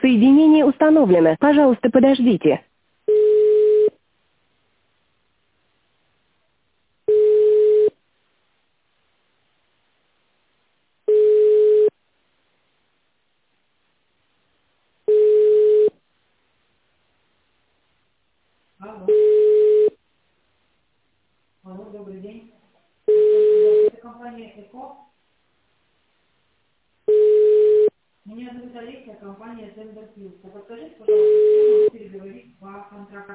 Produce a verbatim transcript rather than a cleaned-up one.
Соединение установлено. Пожалуйста, подождите. Алло. Алло, добрый день. Это компания ЭКО. Меня зовут Олеся, компания Тендер Плюс. Подскажите, пожалуйста, с кем могу переговорить по контракту?